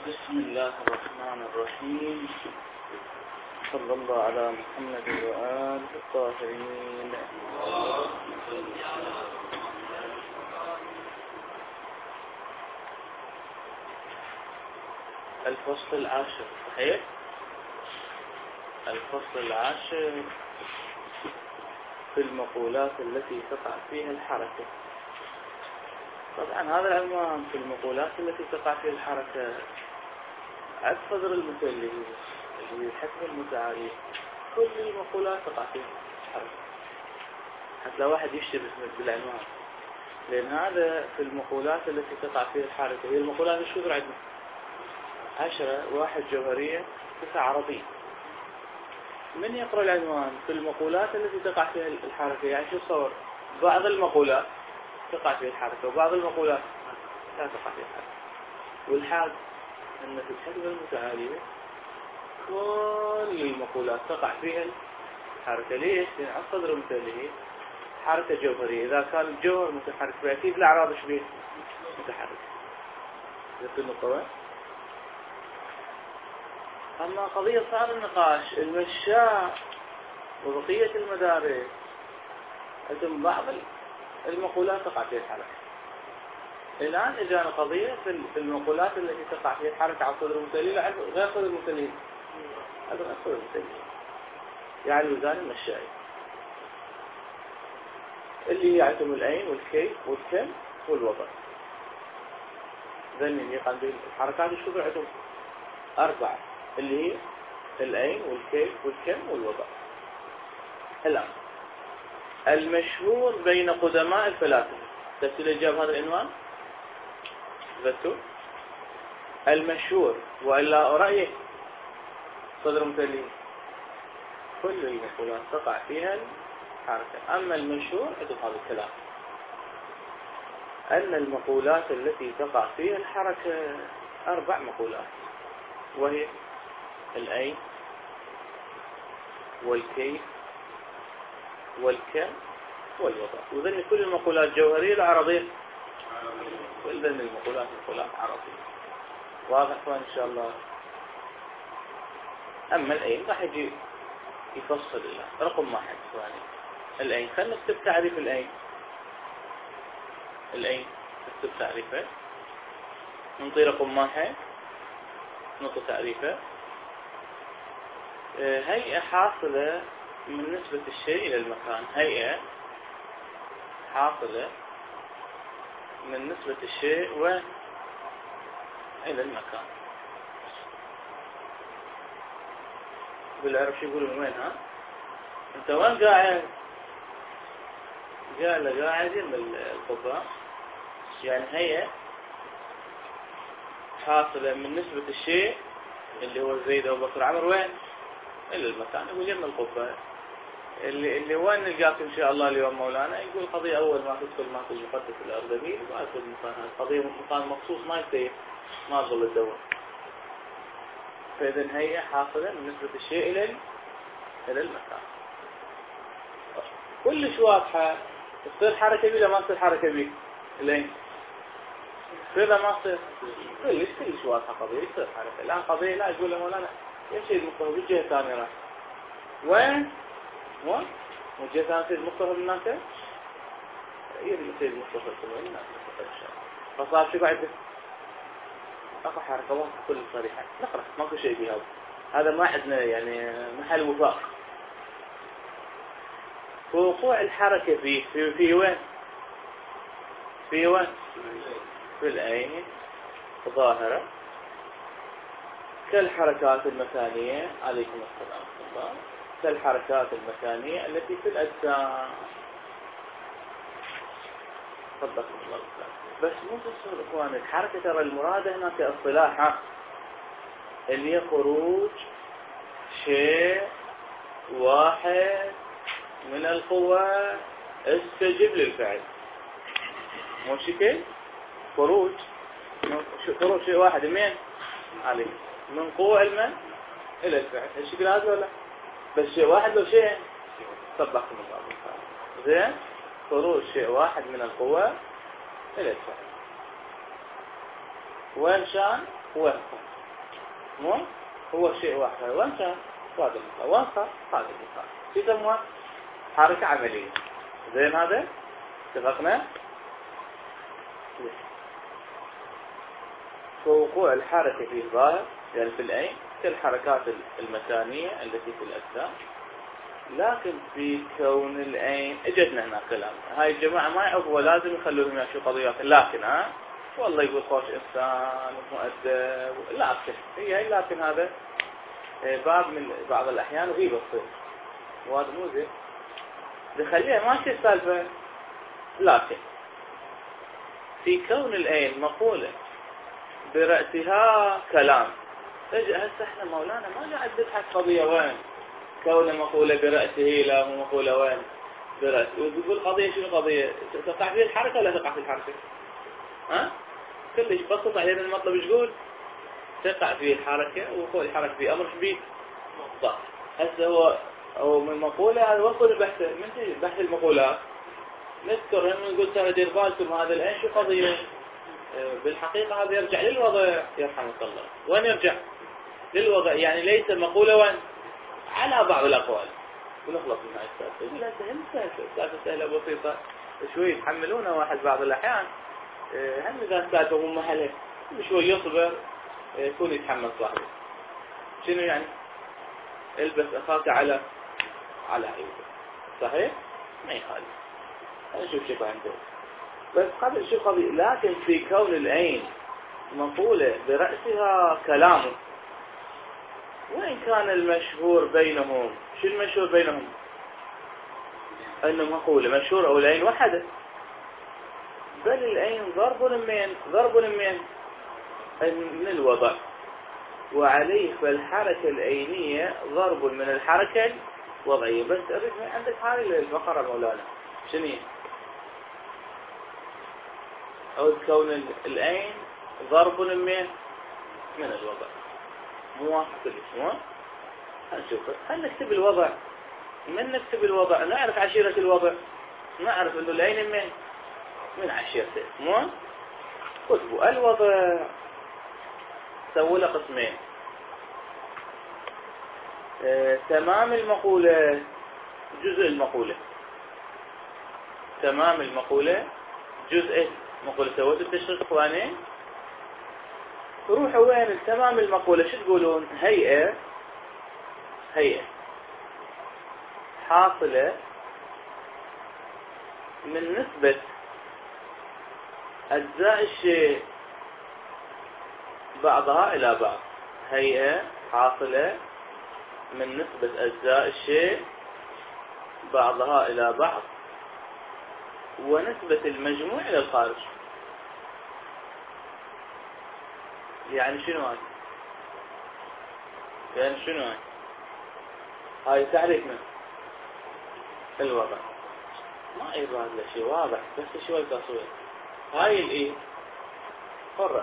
بسم الله الرحمن الرحيم. صلى الله على محمد وآله الطاهرين. الفصل العاشر، صحيح؟ الفصل العاشر في المقولات التي تقع فيها الحركة. طبعا هذا العنوان في المقولات التي تقع فيها الحركة عد صدر المثل اللي هي الحكم المتعارف. كل المقولات تقع فيها الحركة، حتى لو واحد يشتبه بالعنوان، لأن هذا في المقولات التي تقع فيها الحركة. هي المقولات شو عندنا 10، 1 جوهرية، 9 عرضية. من يقرأ العنوان في المقولات التي تقع فيها الحركة، يعني شو تصور؟ بعض المقولات تقع فيها الحركة وبعض المقولات لا تقع فيها الحركة. والحال أن في الحكمة المتعالية كل المقولات تقع فيها الحركة. ليش؟ لأن على الصدر المثالي حركة جوهرية. إذا كان الجوهر متحرك فأكيد الأعراض شبيه متحرك. يصير النقطة. أما قضية صار النقاش المشاء وبقية المدارس، أنتم بعض المقولات تقع فيها الحركة. الآن إجانا قضية في المقولات التي تقع فيها الحركة على صدر المثالي غير صدر المثالي. هذا غير صدر المثالي، يعني وزان المشاء اللي هي عندهم الأين والكيف والكم والوضع. ذني اللي يقام بالحركات الشذوع عندهم 4، اللي هي الأين والكيف والكم والوضع. الآن المشهور بين قدماء الفلاسفة، تفسير الإجابة هذا العنوان ذكر المشهور وإلا رأيه صدر مثالي. كل المقولات تقع فيها الحركة. أما المشهور عندهم هذا الكلام أن المقولات التي تقع فيها الحركة 4 مقولات، وهي الأين والكيف والكم والوضع. وذن كل المقولات جوهرية العرضية، وذن المقولات عرضية. واضح إن شاء الله. أما الأين راح يجي يفصل الله. رقم 1 ثواني الأين. خلنا نكتب تعريف الأين. الأين نكتب تعريفه، نعطي رقم 1 نعطي تعريفه. هيئة حاصلة من نسبة الشيء إلى المكان. هيئة حاصلة من نسبة الشيء إلى المكان. بالعرب شو يقولوا من وين؟ ها انت وين قاعد؟ قاعد جنب القبة. يعني هيئة حاصلة من نسبة الشيء اللي هو زيد أو بكر عمر وين؟ إلى المكان. يقول جنب القبة. اللي وين نلقاك إن شاء الله اليوم مولانا؟ يقول قضية أول ما تدخل ما تجي مقدس الأردبيل ما تدخل مكان. قضية مكان مخصوص ما يصير، ما تظل الدور. فإذا هي حاصلة من نسبة الشيء إلى المكان. كلش واضحة. تصير حركة بي ما تصير حركة بي؟ لين تصير ما تصير؟ كلش واضحة قضية. تصير حركة. الآن قضية لا يقول له مولانا يمشي المقتهى بالجهة الثانية راح وين؟ والجهة الثانية تصير المقتهى بالناس يصير المقتهى بالناس إن شاء الله. فصار شو بعد؟ أخذ حركة واضحة كل صريحة. نقرأ ماكو شيء بها. هذا ما عندنا يعني محل وفاق. وقوع الحركة في وين؟ في وين؟ في العين ظاهرة كالحركات المكانية. عليكم السلام. كالحركات المكانية التي في الأجسام. صدقكم الله. بس مو تصور إخوان الحركة، ترى المراد هنا كاصطلاحها اللي هي خروج شيء واحد من القوة استجب للفعل. مو شكل خروج شيء واحد من عليه من قوة المن إلى الفعل. الشكل هذا ولا بس شيء واحد لو شيء؟ صدقكم الله. زين خروج شيء واحد من القوة إلى الفعل. وين شان وين مو هو شيء واحد، وين كان هذا المثال، وين صار هذا المثال، يسموها حركة عملية. زين هذا اتفقنا. فوقوع الحركة في الظاهر يعني في العين كالحركات المكانية التي في الأجسام، لكن في كون العين اجتنا هنا كلام هاي الجماعة ما يعرفوا لازم يخلوهم يعيشوا قضيات، لكن والله يقول خوش إنسان مؤدب، لكن هي لكن هذا باب من بعض الأحيان وهي بتصير وهذا مو زين بخليها ماشي السالفة. لكن في كون العين مقولة برأسها كلام، هسه احنا مولانا ما قاعد نبحث قضية وين كونه مقولة برأسه لا مو مقولة وين برأسه، وتقول قضية شنو قضية تقع فيه الحركة ولا تقع في الحركة؟ كلش بسيط علينا المطلب ايش يقول؟ تقع فيه الحركة، وقوع الحركة في أمر شبيه صح. هسه هو من مقولة هذا وصل البحث من بحث المقولات نذكر لما نقول ترى دير بالكم هذا العين شو قضية، بالحقيقة هذا يرجع للوضع يرحمك الله. وين يرجع؟ للوضع، يعني ليس مقولة وين على بعض الأقوال، ونخلص من هاي السالفة. يقول لا سهلة سهلة بسيطة شوي يتحملونها واحد بعض الأحيان، هم إذا السالفة مو محلها شوي يصبر يكون يتحمل صاحبه. شنو يعني؟ البس أخاك على عيوبه، صحيح؟ ما يخالف. نشوف شيء عنده بس قبل شو قضية. لكن في كون العين مقولة برأسها كلامه، وإن كان المشهور بينهم شو المشهور بينهم؟ أنه مقولة مشهور أو العين وحدة، بل العين ضرب من الوضع، وعليه فالحركة العينية ضرب من الحركة الوضعية. بس أريد عندك هذه الفقرة مولانا شنو هي؟ أو كون العين ضرب من الوضع، مو واحد كلش. هنشوف، هل نكتب الوضع؟ من نكتب الوضع نعرف عشيرة الوضع، نعرف انه العين من عشيرته. مو كتبوا الوضع سووا له قسمين، تمام المقولة جزء المقولة. تمام المقولة جزء المقولة. سويت التشريح اخواني؟ روحوا وين تمام المقولة؟ شو تقولون؟ هيئة حاصلة من نسبة أجزاء الشيء بعضها إلى بعض. هيئة حاصلة من نسبة أجزاء الشيء بعضها إلى بعض، ونسبة المجموع إلى الخارج. يعني شنو هاي؟ يعني شنو هاي تعريفنا الوضع. ما يبان له شيء واضح، بس شوي تصوير. هاي الإيه الرأس،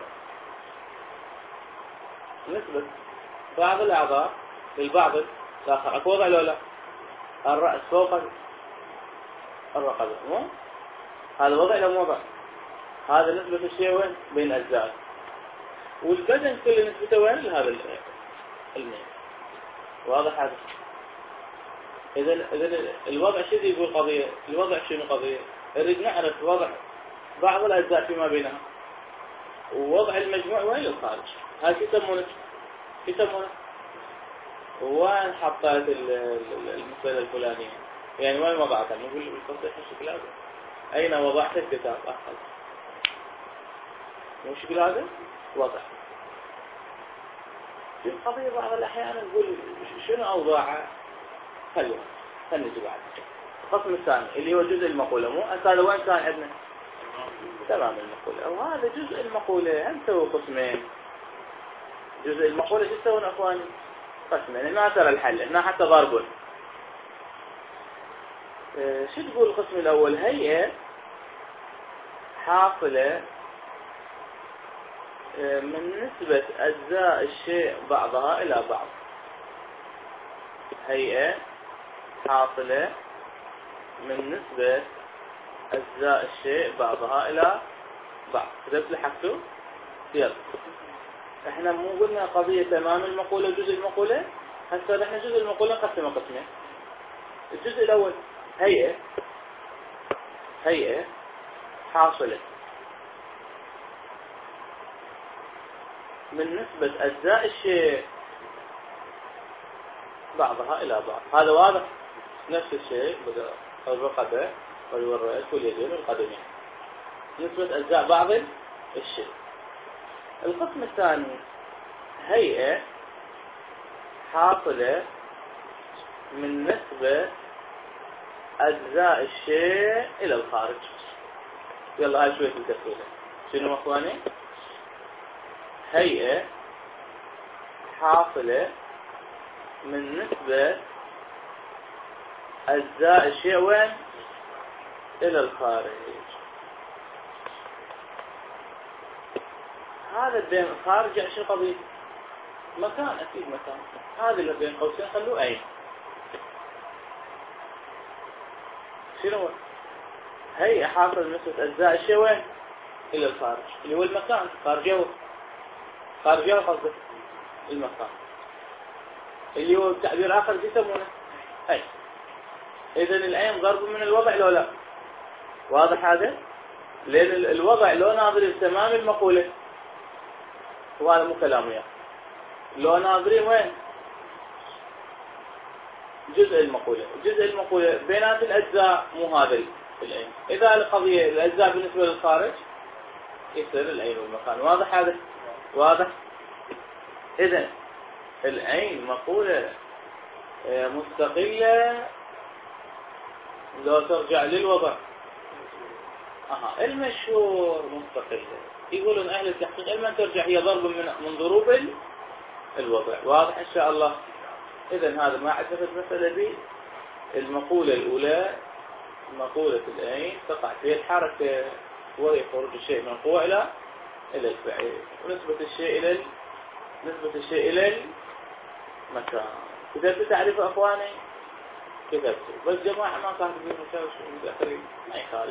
نسبة بعض الأعضاء للبعض الآخر. أكو وضع لولا الرأس فوق الرقبة، مو هذا وضع لو وضع. هذا نسبة الشيء وين بين الأجزاء، والبدن كل نسبته وين لهذا المين. واضح هذا؟ إذا الوضع شو يقول قضية؟ الوضع شنو قضية؟ نريد نعرف وضع بعض الأجزاء فيما بينها، ووضع المجموع وين للخارج. هاي يسمونه وين حطيت المسألة الفلانية، يعني وين وضعتها؟ نقول بالتصحيح الشكل هذا أين وضعت الكتاب أخذ مو الشكل هذا وضع. في القضية بعض الأحيان نقول شنو أوضاعها. خلينا نجي بعد القسم الثاني اللي هو جزء المقولة. مو هذا وين كان عندنا تمام المقولة، وهذا جزء المقولة. هم سووا قسمين. جزء المقولة شو تسوون أخواني؟ قسمين. هنا ترى الحل هنا حتى ضربون. شو تقول القسم الأول؟ هيئة حاصلة من نسبة أجزاء الشيء بعضها إلى بعض. هيئة حاصلة من نسبة أجزاء الشيء بعضها إلى بعض. كتبت لحقته؟ يلا احنا مو قلنا قضية تمام المقولة وجزء المقولة؟ هسه احنا جزء المقولة نقسمه قسمين. الجزء الأول هيئة حاصلة من نسبة أجزاء الشيء بعضها إلى بعض. هذا واضح. نفس الشيء بدأ الرقبة والرأس واليدين والقدمين، نسبة أجزاء بعض الشيء. القسم الثاني هيئة حاصلة من نسبة أجزاء الشيء إلى الخارج. يلا هاي شوية التفصيل. شنو أخواني؟ هيئة حاصلة من نسبة أجزاء الشيء وين؟ إلى الخارج. هذا بين الخارج يعني شو قضية؟ مكان، أكيد مكان. هذا اللي بين قوسين خلوه أين. شنو؟ هيئة حاصلة من نسبة أجزاء الشيء وين؟ إلى الخارج، اللي هو المكان. خارجه قصده المكان، اللي هو تعبير آخر يسمونه أي. إذن العين ضرب من الوضع لو لا؟ واضح هذا؟ لأن الوضع لو ناظرين تمام المقولة، وهذا مو كلام وياه. لو ناظرين وين؟ جزء المقولة بينات الأجزاء مو هذا العين. إذا القضية الأجزاء بالنسبة للخارج يصير العين والمكان. واضح هذا؟ واضح؟ إذن العين مقولة مستقلة لو ترجع للوضع. المشهور مستقلة. يقولون أهل التحقيق لما ترجع هي ضرب من ضروب الوضع. واضح إن شاء الله. إذن هذا ما عرفت المسألة دي. المقولة الأولى مقولة العين تقع فيها الحركة، وهي خروج الشيء من القوة إلى الفعل، ونسبة الشيء إلى المكان. كتبت تعريف أخواني؟ كتبت. بس جماعة ما كانوا فيه مشاوش متأخرين ما يخالف.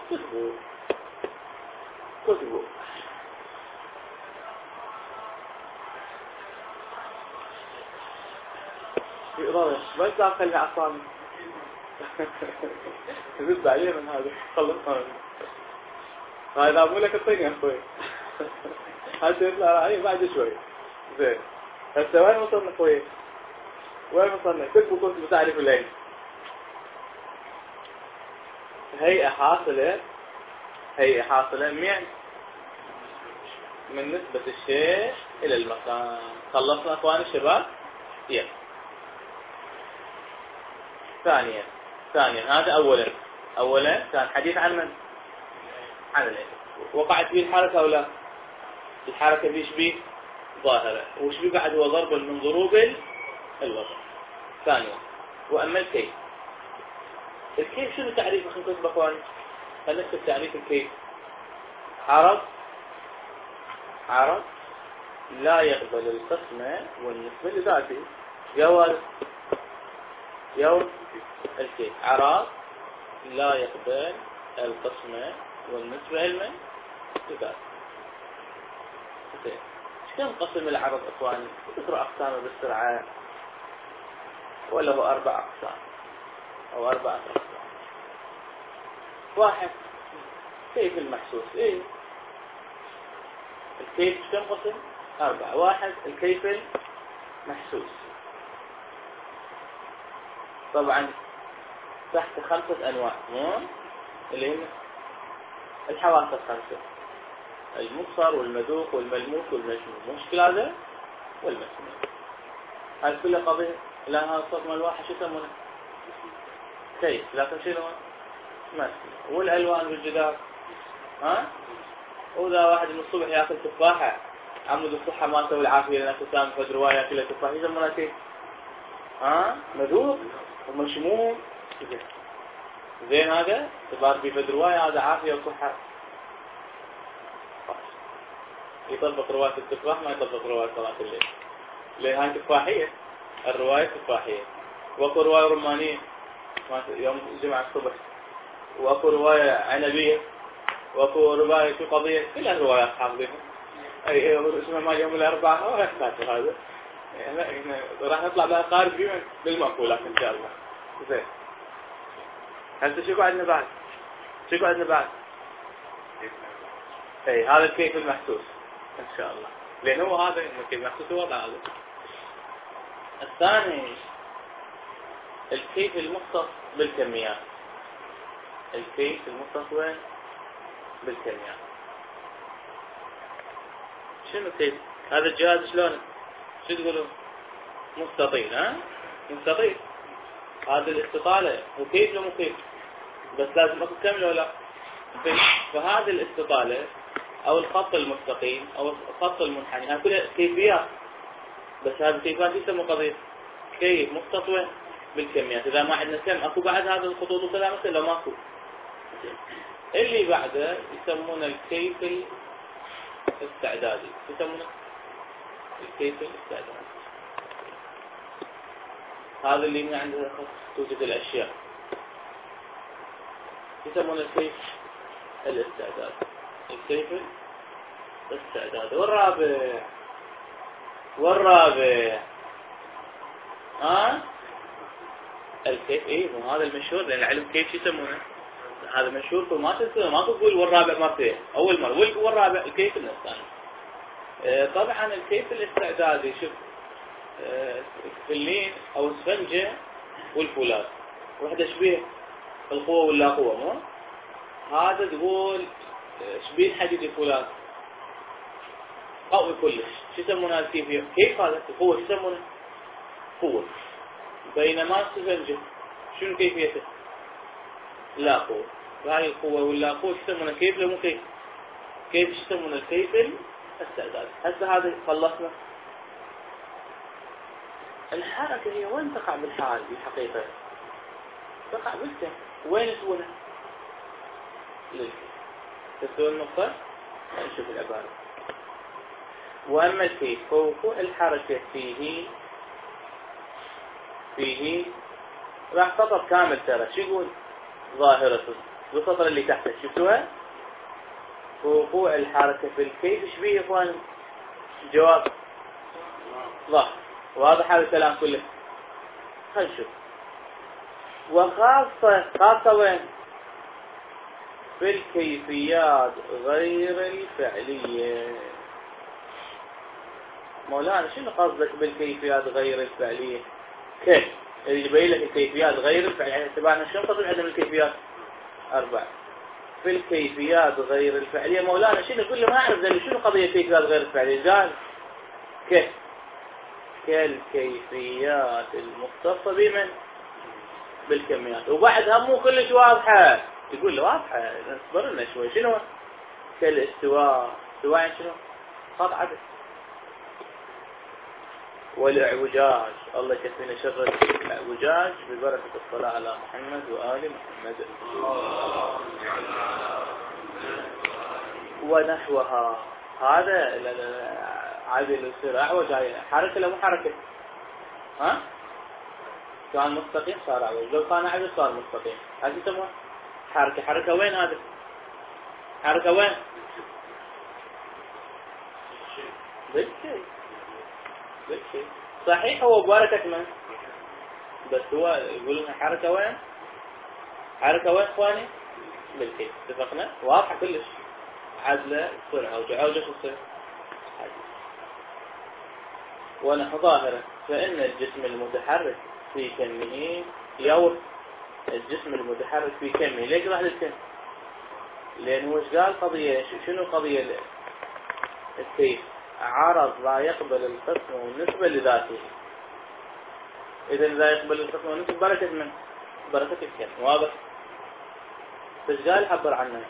كتبوا. في إضافة بس داخل العصام زد عليه من هذا. خلصنا منه. هذا مو لك الطين يا أخوي. هذا يطلع عليه بعد شوي. زين. هسه وين وصلنا أخوي؟ وين وصلنا؟ كتبوا تعريف العين. هيئة حاصلة من نسبة الشيء إلى المكان. خلصنا أخواني الشباب؟ يلا. ثانيا هذا أولا كان حديث عن من؟ عن العين. وقعت فيه الحركة أو لا؟ الحركة فيه شبيه ظاهرة، وشبيه بعد هو ضرب من ضروب الوضع. ثانيا. وأما الكيف شنو تعريفه؟ خلينا نكتب أخواني. خلينا نكتب تعريف الكيف. عرض لا يقبل القسمة والنسبة لذاته. يا الكيف عرض لا يقبل القسمة والنسبة لذاته. كم قسم العرض أخواني؟ تقرأ أقسامه بالسرعة، ولا هو 4 أقسام أو 4 أقسام. 1 كيف المحسوس. الكيف كم قسم؟ 4. 1 الكيف المحسوس. طبعا تحت 5 أنواع، اللي هم الحواس 5: المبصر والمذوق والملموس والمشموم. مشكل هذا والمسموع. هذه كلها قضية. لأن هذا الصوت مال واحد شو يسمونه؟ كيف. لكن شنو؟ مسموع. والألوان بالجدار. وإذا واحد من الصبح يأكل تفاحة عمود الصحة مالته والعافية، لأنه سامح في رواية كلها تفاحة يسمونها كيف؟ مذوق ومشموم. زين هذا تبار في رواية هذا عافية وصحة. يطبق رواية التفاح ما يطبق رواية صلاة الليل، لأن هاي تفاحية. الرواية تفاحية. وأكو رواية رمانية يوم الجمعة الصبح، وأكو رواية عنبية، وأكو رواية شو قضية. كل الروايات حافظينها. اي اسمه مال يوم الاربعاء هو يحتاج هذا يعني راح نطلع بقى خارج بالمقولات ان شاء الله. زين هسه شو عندنا بعد؟ شو عندنا بعد؟ اي هذا الكيف المحسوس ان شاء الله، لان هو هذا الكيف المحسوس هو هذا. الثاني الكيف المختص بالكميات. الكيف المختص وين؟ بالكميات. شنو كيف؟ هذا الجهاز شلونه؟ شو تقولون؟ مستطيل. ها؟ مستطيل. هذه الاستطالة هو كيف لو مو كيف؟ بس لازم اكو كامل ولا؟ فهذه الاستطالة او الخط المستقيم او الخط المنحني هذه كلها كيفيات، بس هذه الكيفيات يسمى قضية كيف مختص وين؟ بالكميات. اذا ما عندنا كم اكو بعد هذا الخطوط وكلام مثل لو ماكو. اللي بعده يسمونه الكيف الاستعدادي. يسمونه الكيف الاستعدادي. هذا اللي من عنده توجد الاشياء يسمونه الكيف الاستعداد. الكيف الاستعداد. والرابع الكيف. ايه مو هذا المشهور، لان العلم كيف يسمونه هذا مشهور. فما تنسى ما تقول والرابع مرتين اول مره والرابع الكيف الثاني. طبعا الكيف الاستعدادي شوف الفلين او السفنجه والفولاذ وحده شبيه القوه واللا قوه. مو هذا تقول شبيه الحديد الفولاذ قوي كلش. شو يسمونه الكيف؟ كيف هذا القوه شو يسمونه؟ قوه. بينما السفنجه شنو كيفيته؟ لا قوه. فهاي القوه واللا قوه شو يسمونه؟ كيف لو مو كيف؟ كيف شو يسمونه؟ الكيف الاستعداد. هسه هذا خلصنا. الحركه هي وين تقع بالحال بالحقيقه؟ تقع بالكم. وين تسوونها؟ للكيف. تسوون النقطه؟ نشوف العباره. واما الكيف فوقوع الحركه فيه راح سطر كامل ترى. شو يقول؟ ظاهرة بالسطر اللي تحته شفتوها؟ وقوع الحركة في الكيف ايش بيه يا اخوان؟ جواب ظاهر. واضح هذا الكلام كله. خلينا نشوف. وخاصة وين؟ في الكيفيات غير الفعلية. مولانا شنو قصدك بالكيفيات غير الفعلية؟ كيف؟ اللي يبين لك الكيفيات غير الفعلية. يعني تبعنا شنو قصد عندنا الكيفيات؟ 4. في الكيفيات غير الفعلية مولانا شنو؟ كل ما أعرف ذلك شنو قضية كيفيات غير الفعلية؟ قال كيف؟ كالكيفيات المختصة بمن؟ بالكميات. وبعدها مو كلش واضحة. يقول له واضحة اصبر لنا شوي. شنو؟ كالاستواء. استواء يعني شنو؟ خط عدد. والاعوجاج. الله يكفينا شر الاعوجاج ببركة الصلاة على محمد وآل محمد. ونحوها. هذا عادل يصير اعوج. حركة لو مو حركة؟ ها؟ كان مستقيم صار اعوج، لو كان اعوج صار مستقيم. هذه يسموها حركة. حركة وين هذا؟ حركة وين؟ بالشيء. صحيح هو ببركة من؟ بس هو يقول لنا حركة وين؟ حركة وين اخواني؟ بالكيف. اتفقنا؟ واضحة كلش. عدلة تصير عوجة. عوجة تصير عدلة. ونحو ظاهرة. فإن الجسم المتحرك في كمه يور. الجسم المتحرك في كمه. ليش راح للكم؟ لأنه وش قال قضية؟ شنو قضية الكيف؟ عرض لا يقبل القسم والنسبة لذاته. إذا لا يقبل القسم والنسبة بركة من؟ بركة الكم. واضح؟ فش قال حبر عنه؟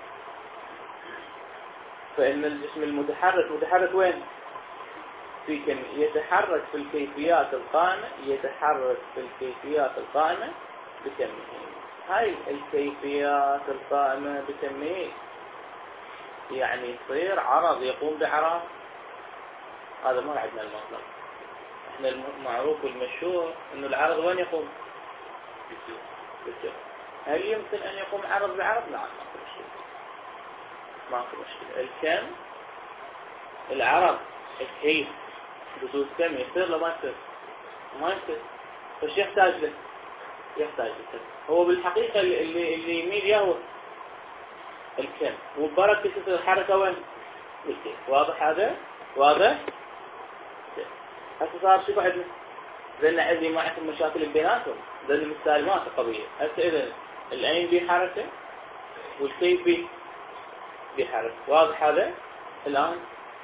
فإن الجسم المتحرك متحرك وين؟ في كم. يتحرك في الكيفيات القائمة. يتحرك في الكيفيات القائمة بكمه. هاي الكيفيات القائمة بكمه يعني يصير عرض يقوم بعرض. هذا ما عندنا المطلق. احنا المعروف والمشهور انه العرض وين يقوم؟ بالجهة. هل يمكن ان يقوم عرض بعرض؟ نعم ماكو مشكلة. الكم العرب الكيف بدون كم يصير له ما يصير؟ ما يصير. فش يحتاج له؟ يحتاج له. هو بالحقيقة اللي يميل يهو الكم، والبركة تصير الحركة وين؟ بالكيف. واضح هذا؟ واضح؟ هسه صار شو عندنا؟ لأن عندي ما عندهم مشاكل بيناتهم، لأن مستلمات القضية. هسه إذا العين بحركة والكيف بحركة. واضح هذا؟ الآن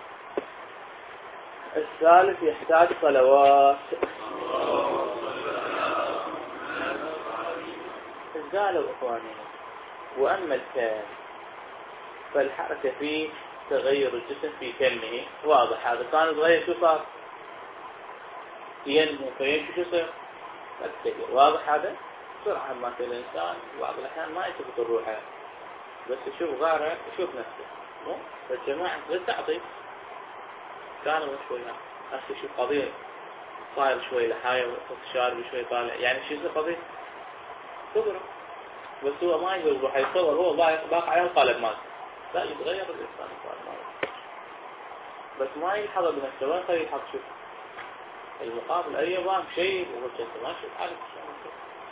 الثالث يحتاج صلوات. قالوا إخواني وأما الكم فالحركة فيه تغير الجسم في كمه. واضح هذا؟ كان صغير شو صار؟ ينمو فيمشي شو يصير؟ الكبير. واضح هذا؟ بسرعة ما في الإنسان بعض الأحيان ما يثبت الروح، بس يشوف غاره يشوف نفسه. مو؟ فالجماعة غير تعطي كانوا شوي هسه شوف قضية صاير شوي لحاية وشارب شوي طالع، يعني شو يصير قضية؟ صبره. بس هو ما يقول روح يصور، هو باق عليه القالب مالته. لا يتغير الإنسان القالب مالته، بس ما يلحظ بنفسه. وين خليه يلحظ؟ شوف المقابل أي يبان شيء وهو كنت ما شوف عارف شو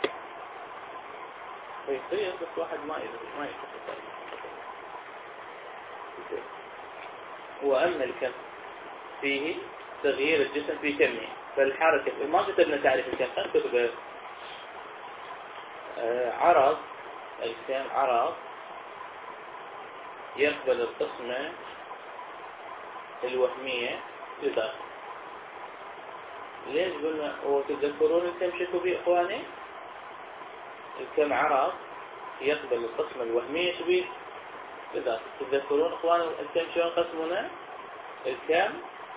فيصير، بس واحد ما يدري ما يتفق. وأما الكم فيه تغيير الجسم في كمه فالحركة. ما كتبنا تعريف الكم، نكتب عرض. الكم عرض يقبل القسمة الوهمية لداخل. ليش قلنا وتذكرون الكم شكو بيه إخواني؟ الكم عرض يقبل القسمة الوهمية شبيه لداخل. تذكرون إخواني الكم شلون قسمنا؟ الكم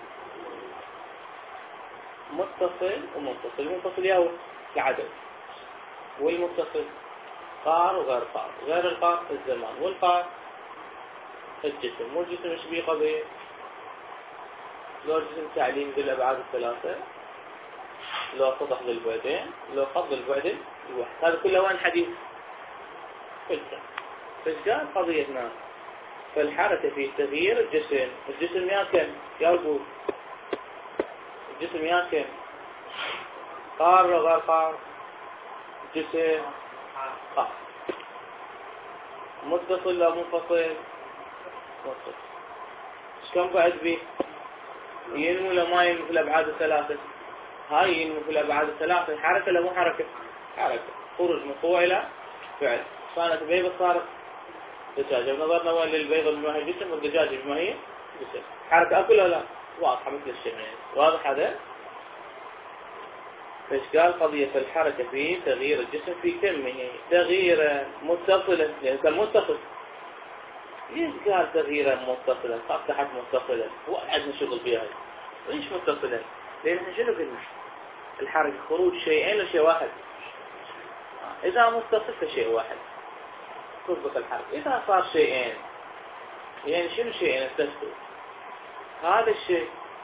متصل ومنفصل. المنفصل يهو العدد، والمتصل قار وغير قار. غير القار الزمان، والقار الجسم. والجسم ايش بيه قضية؟ لو الجسم تعليم بالأبعاد الثلاثة، لو سطح للبعدين، لو خط للبعد الواحد. هذا كله وين حديث؟ كله. فايش قال قضيتنا؟ فالحركة في تغيير الجسم. الجسم يا كم؟ يا وجود الجسم يا كم؟ قار ولا غير قار؟ جسم قار. متصل ولا منفصل؟ متصل. ايش كم بعد بيه؟ ينمو ولا ما ينمو في الأبعاد الثلاثة؟ هاي ينمو في الأبعاد الثلاثة. حركة ولا مو حركة؟ حركة. خروج من قوة إلى فعل. كانت بيضة صارت دجاجة. نظرنا وين للبيضة بما هي جسم، والدجاجة بما هي جسم. حركة أكل ولا لا؟ واضحة مثل الشمس. واضح هذا؟ فإيش قال قضية الحركة في تغيير الجسم في كمه تغييرا متصلا. يعني كان متصل. ليش قال تغييرا متصلا؟ صفحة متصلا. هو عندنا شغل فيها. ليش متصلا؟ لأن احنا شنو قلنا؟ الحركة خروج شيئين لشيء واحد. إذا متصل فشيء واحد تضبط الحركة. إذا صار شيئين، يعني شنو شيئين استثبت؟ هذا الشيء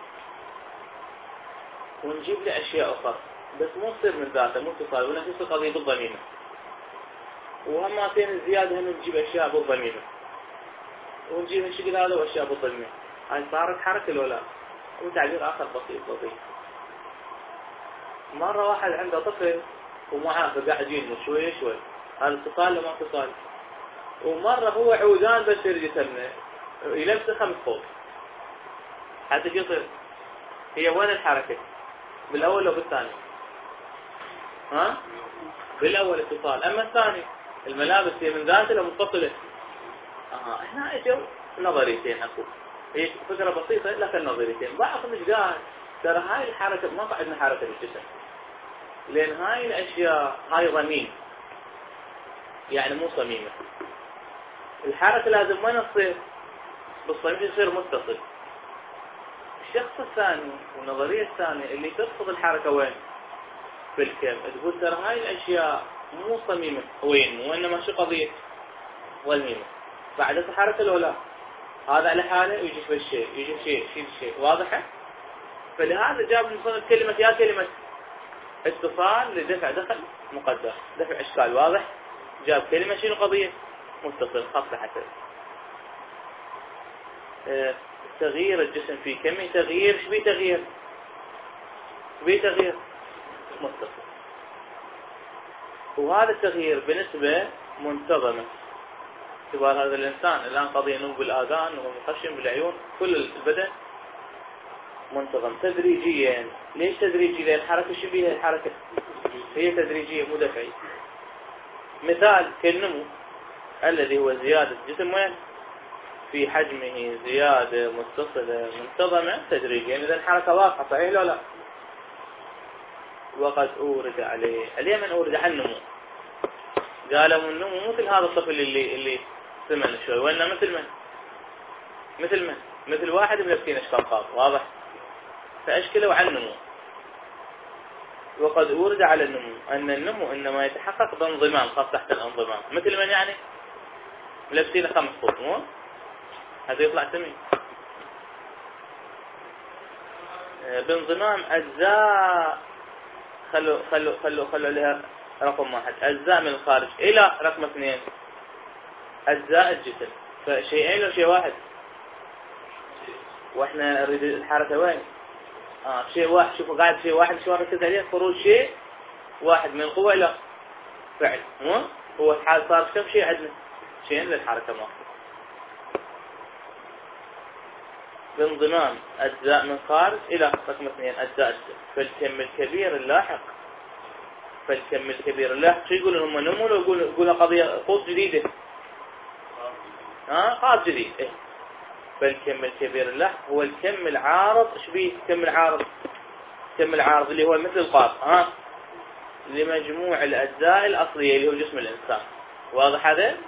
ونجيب له أشياء أخرى، بس مو تصير من ذاته، مو اتصال. ولا تصير قضية بالضميمة. وهماتين الزيادة هم نجيب أشياء بالضميمة، ونجيب الشكل هذا وأشياء بالضميمة. هاي صارت حركة ولا؟ وتعبير آخر بسيط لطيف. مرة واحد عنده طفل ومعاه قاعد ينمو شوي شوي. هذا اتصال ولا ما اتصال؟ ومرة هو عودان بس يريد يسمى يلبسه 5 فوق. حتى يصير هي وين الحركة؟ بالأول أو بالثاني؟ ها؟ بالأول اتصال. أما الثاني الملابس هي من ذاته لو منفصلة. هنا اجوا نظريتين اكو. هي فكرة بسيطة لكن نظريتين. بعضهم ايش قال؟ ترى هاي الحركة ما عندنا حركة بالجسم، لأن هاي الأشياء هاي ضميم، يعني مو صميمة. الحركة لازم ما تصير بالصميم، يصير متصل. الشخص الثاني والنظرية الثانية اللي ترفض الحركة وين؟ في الكم. تقول ترى هاي الأشياء مو صميمة وين، وإنما شو قضية؟ والميمة. بعد الحركة الأولى هذا على حاله يجي في الشيء، يجي شيء يشيل شيء. واضحة؟ فلهذا جاب المصنف كلمة يا كلمة اتصال لدفع دخل مقدر، دفع إشكال. واضح؟ جاب كلمة شنو قضية؟ متصل خط حسب. تغيير الجسم في كمية تغيير. ايش بيه تغيير؟ بيه تغيير متصل، وهذا التغيير بنسبة منتظمة. اعتبار هذا الإنسان الآن قضية نوم بالآذان ومخشم بالعيون، كل البدن منتظم تدريجيا. ليش تدريجي؟ لأن الحركة شبيهة الحركة هي تدريجية مو دفعية. مثال كالنمو الذي هو زيادة جسم وين؟ في حجمه زيادة متصلة منتظمة تدريجيا. إذا الحركة واضحة، صحيح لو لا؟ وقد أورد عليه اليمن، أورد على النمو. قالوا النمو مثل هذا الطفل اللي ثمن شوي، وإنه مثل من؟ مثل واحد ملبسين اشقاقات، واضح؟ فأشكلوا على النمو. وقد أورد على النمو أن النمو إنما يتحقق بانضمام، خاصة تحت الانضمام. مثل من يعني؟ ملبسين 5 فوط، مو؟ هذا يطلع سمين. بانضمام أجزاء، خلوا عليها رقم 1، أجزاء من الخارج، إلى رقم 2 أجزاء الجسم. فشيئين لو شيء واحد؟ واحنا نريد الحركة وين؟ شيء واحد. شوفوا قاعد شيء واحد، شو ركز عليه؟ خروج شيء واحد من قوة إلى فعل، مو؟ هو الحال صار كم شيء عندنا؟ شيئين للحركة ما. بانضمام أجزاء من خارج إلى رقم 2 أجزاء الجسم. فالكم الكبير اللاحق، شو يقولون هم؟ نمو لو يقولون قضية قوس جديدة؟ قاس جديد. إيه؟ فالكم الكبير اللاحق هو الكم العارض. ايش بيه كم العارض؟ كم العارض اللي هو مثل القاس لمجموع الأجزاء الأصلية اللي هو جسم الإنسان، واضح هذا؟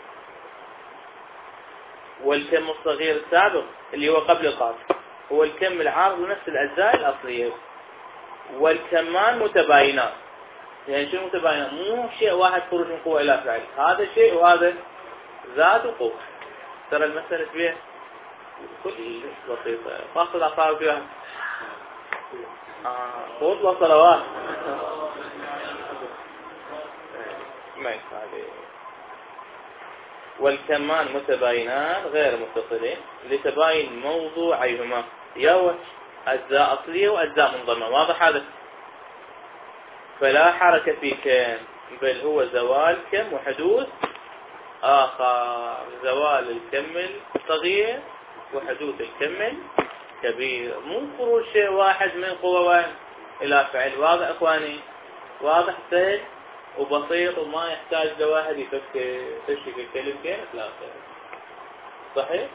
والكم الصغير السابق اللي هو قبل القاس هو الكم العارض لنفس الأجزاء الأصلية. والكمان متباينان. يعني شو متباينان؟ مو شيء واحد خروج من قوة إلى فعل، هذا شيء وهذا ذات وقوة. ترى المسألة فيها كل بسيطة، فاصل أصاب فيها قوت وصلوات. والكمان متباينان غير متصلين لتباين موضوعيهما، يا أجزاء أصلية وأجزاء منضمة، واضح هذا؟ فلا حركة في كم، بل هو زوال كم وحدوث آخر. زوال الكم الصغير وحدوث الكم الكبير، مو خروج شيء واحد من قوة إلى فعل. واضح إخواني؟ واضح سهل وبسيط وما يحتاج لواحد يفشك الكلمتين 3. صحيح؟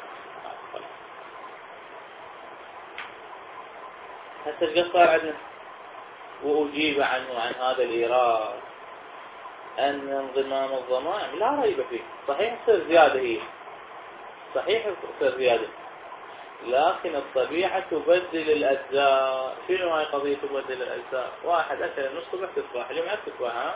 هسه ايش صار عندنا؟ وأجيب عنه عن هذا الإيراد أن انضمام الضمائم لا ريب فيه. صحيح تصير زيادة، هي صحيح تصير زيادة، لكن الطبيعة تبدل الأجزاء. شنو هاي قضية تبدل الأجزاء؟ واحد أكل نص صبح تفاح، اليوم أكل تفاحة.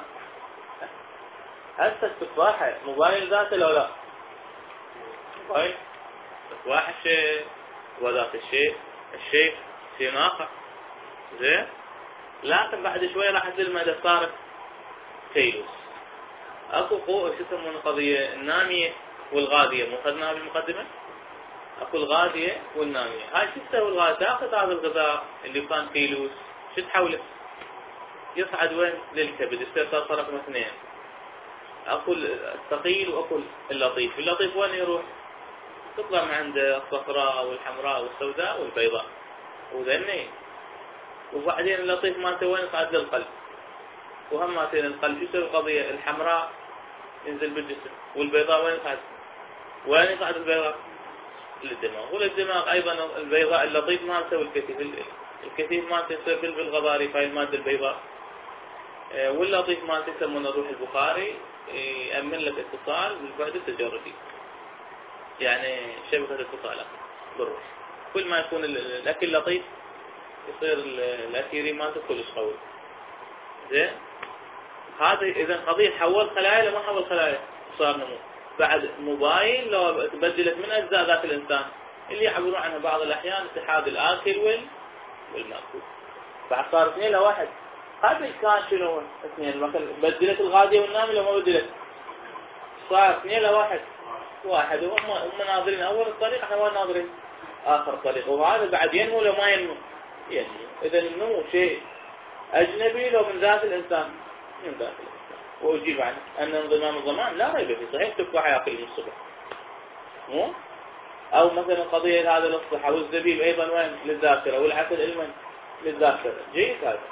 هسه التفاحة موبايل ذاته لو لا؟ موبايل تفاحة شيء وذاك الشيء شيء آخر، زين. لكن بعد شوية راح تصير المادة صارت تيلوس. اكو قوة شو يسمون القضية النامية والغادية، مو خدناها بالمقدمة؟ اكو الغادية والنامية. هاي شو تسوي الغادية؟ تاخذ هذا الغذاء اللي كان تيلوس، شو تحوله؟ يصعد وين؟ للكبد، يصير صار رقم 2. اكو الثقيل واكو اللطيف. اللطيف وين يروح؟ تطلع من عند الصفراء والحمراء والسوداء والبيضاء وذني. وبعدين اللطيف مالته وين؟ يصعد للقلب. وهم مالتين القلب شو يصير القضية؟ الحمراء ينزل بالجسم، والبيضاء وين يصعد؟ وين يصعد البيضاء؟ للدماغ. وللدماغ ايضا البيضاء اللطيف مالته والكثيف. الكثيف مالته يصير بالغضاريف، هاي المادة البيضاء. واللطيف مالته يسمونه الروح البخاري، يأمن لك اتصال بالبعد التجردي، يعني شبكة اتصالات بالروح. كل ما يكون الأكل لطيف يصير الأكيري مالته كلش قوي، زين. هذا إذا قضية حول خلايا لما حول خلايا صار نمو. بعد موبايل لو تبدلت من أجزاء ذات الإنسان اللي يعبرون عنها بعض الأحيان اتحاد الآكل والمأكول. بعد صار 2-1. قبل كان شنو 2 مثلا بدلت الغادية والنامية لو ما بدلت صار 2-1. واحد وهم ناظرين أول الطريق، احنا وين ناظرين؟ آخر طريق، وهذا بعد ينمو لو ما ينمو ينمو. إذا النمو شيء أجنبي لو من ذات الإنسان، من ذات الإنسان. وأجيب عنه أن انضمام الضمان لا ريب فيه، صحيح تفاح يأكل من الصبح مو؟ أو مثلا قضية هذا الصحة، والزبيب أيضا وين للذاكرة، والعسل أيضا للذاكرة، جيد هذا.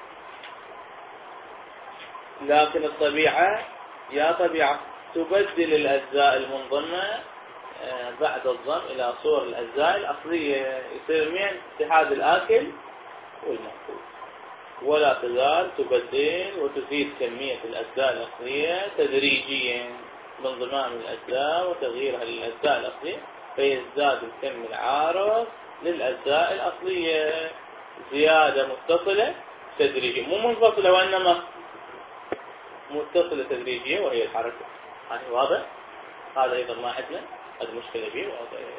لكن الطبيعة يا طبيعة تبدل الأجزاء المنضمة بعد الضم إلى صور الأجزاء الأصلية، يصير من اتحاد الآكل والمأكول، ولا تزال تبدل وتزيد كمية الأجزاء الأصلية تدريجيا بانضمام الأجزاء وتغييرها للأجزاء الأصلية، فيزداد الكم العارض للأجزاء الأصلية زيادة متصلة تدريجية، مو منفصلة وإنما متصلة تدريجية، وهي الحركة. هذا واضح؟ هذا أيضا ما عندنا هذا مشكلة به.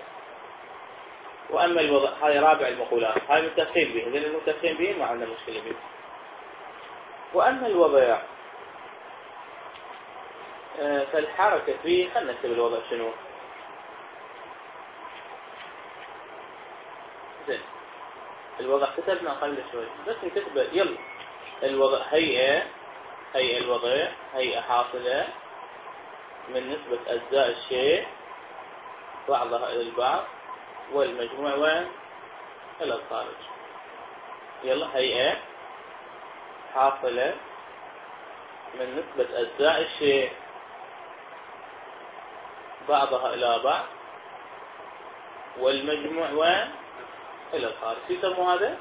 وأما الوضع هذا رابع المقولات، هاي متفقين به، إذن المتفقين به ما عندنا مشكلة به. وأما الوضع فالحركة فيه، خلنا نكتب الوضع شنو. زين الوضع كتبنا قبل شوي، بس نكتبه يلا. الوضع هيئة الوضع هيئة حاصلة من نسبة أجزاء الشيء بعضها إلى البعض والمجموع وين إلى الخارج. يلا هيئة حاصلة من نسبة أجزاء الشيء بعضها إلى بعض والمجموع وين إلى الخارج. يسموا هذا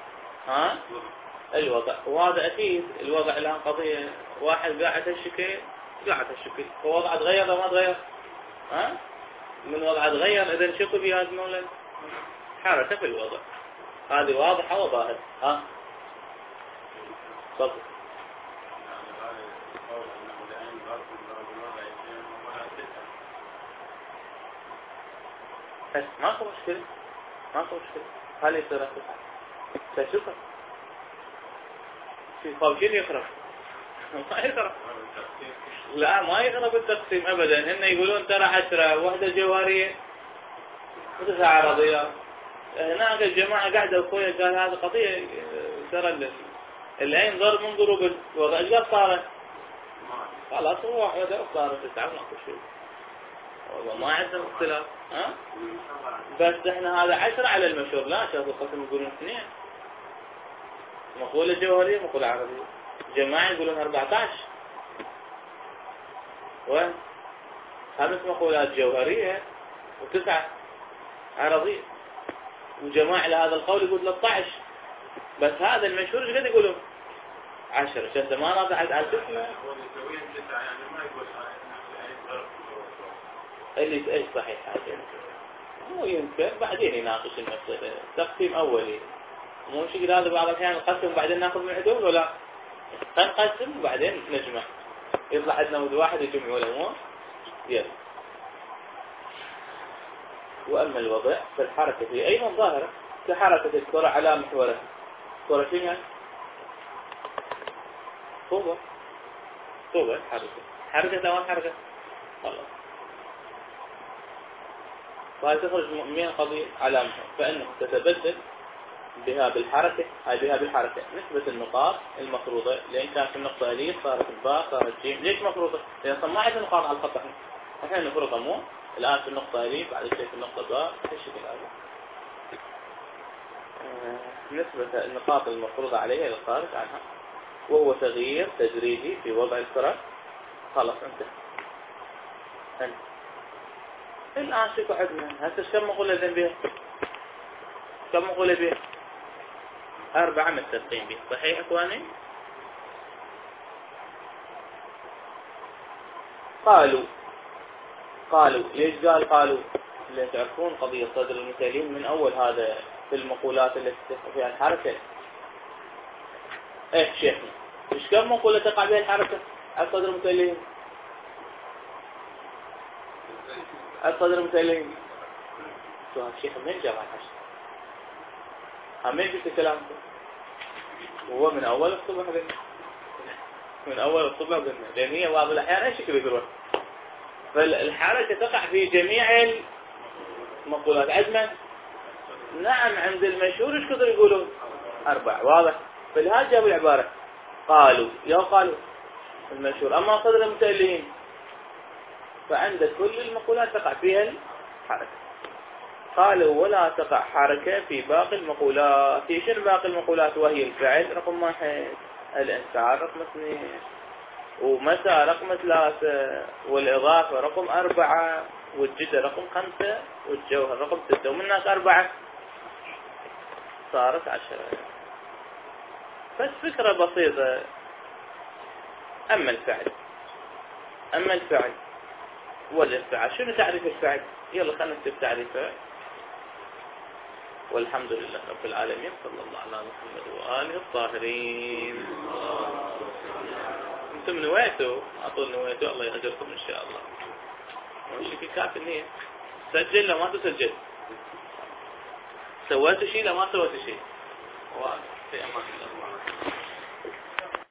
الوضع. وهذا أكيد الوضع الآن قضية واحد قاعد هالشكل قاعد هالشكل، ووضع تغير لو ما تغير من وضع تغير، إذا شكو بهذا المولد حركة في الوضع. هذه واضحة وظاهرة. تفضل. بس ماكو مشكلة، ماكو مشكلة. هل يصير تشوفه في طاوشين يخرب ما يخرب، لا ما يخرب التقسيم أبدا. هن يقولون ترى 10 وحدة جوهرية و9 عرضيات. هناك الجماعة قاعدة وخويا قال هذه قضية ترى العين ضرب من ضروب الوضع. ايش قال صارت؟ خلاص هو واحدة صارت 9 ماكو شيء، والله ما عندنا اختلاف. بس احنا هذا 10 على المشهور، لا شاف القسم يقولون 2 مقولة جوهرية مقولة عرضية. جماعة يقولون 14 وين 5 مقولات جوهرية و9 عرضية، وجماعة لهذا القول يقول 13. بس هذا المشهور ايش قد يقولون 10 شفت ما راضي على 9 اللي ايش صحيح هذا مو يمكن بعدين يناقش المسألة. تقسيم أولي مو شيء هذا، بعض الأحيان نقسم وبعدين ناخذ من عدول ولا نقسم وبعدين نجمع، يطلع عندنا مود واحد يجمعوا الأمور. يلا. وأما الوضع فالحركة فيه أيضا ظاهرة كحركة الكرة على محورها. كرة شنو يعني؟ طوبة حركة أو حركة خلاص. وهي تخرج من قضية علامة، فإنه تتبدل بها بالحركة، هاي بها بالحركة نسبة النقاط المفروضة، لأن كانت النقطة أليف صارت الباء صارت جيم. ليش مفروضة؟ لأن ما عندنا نقاط على الخط احنا نفرضها مو الآن في النقطة أليف بعد شيء في النقطة باء بالشكل هذا. نسبة النقاط المفروضة عليها إلى الخارج عنها، وهو تغيير تدريجي في وضع الكرة. خلاص انت الآن شكو عندنا هسه كم مقولة ذن بها؟ كم مقولة بها؟ 4 متفقين بها. صحيح اخواني؟ قالوا ليش قالوا؟ اللي تعرفون قضية صدر المثالين من أول هذا في المقولات التي تقع فيها الحركة. شيخنا مش كم مقولة تقع بها الحركة على صدر المثالين؟ الصدر المثالين شو هالشيخ من جمع الحشد همين جبت كلامك؟ هو من أول الصبح قلنا، من أول الصبح قلنا، لأن هي بعض الأحيان ايش كده يقولون. فالحركة تقع في جميع المقولات. عندنا نعم عند المشهور ايش كثر يقولون 4 واضح. فلهذا جابوا العبارة قالوا قالوا المشهور. أما صدر المتألهين فعند كل المقولات تقع فيها الحركة. قالوا ولا تقع حركة في باقي المقولات. في شنو باقي المقولات؟ وهي الفعل رقم 1، الانفعال رقم 2، ومتى رقم 3، والإضافة رقم 4، والجدة رقم 5، والجوهر رقم 6، ومن هناك 4 صارت 10. بس فكرة بسيطة. أما الفعل والانفعال، شنو تعريف الفعل؟ يلا خلينا نكتب تعريفه. والحمد لله رب العالمين، صلى الله على محمد وآله الطاهرين. انتم نويتوا، أطول نويتوا، الله يأجركم إن شاء الله. وشي كافي النية. سجل لو ما تسجل، سويتوا شيء لو ما سويتوا شيء. في أمان.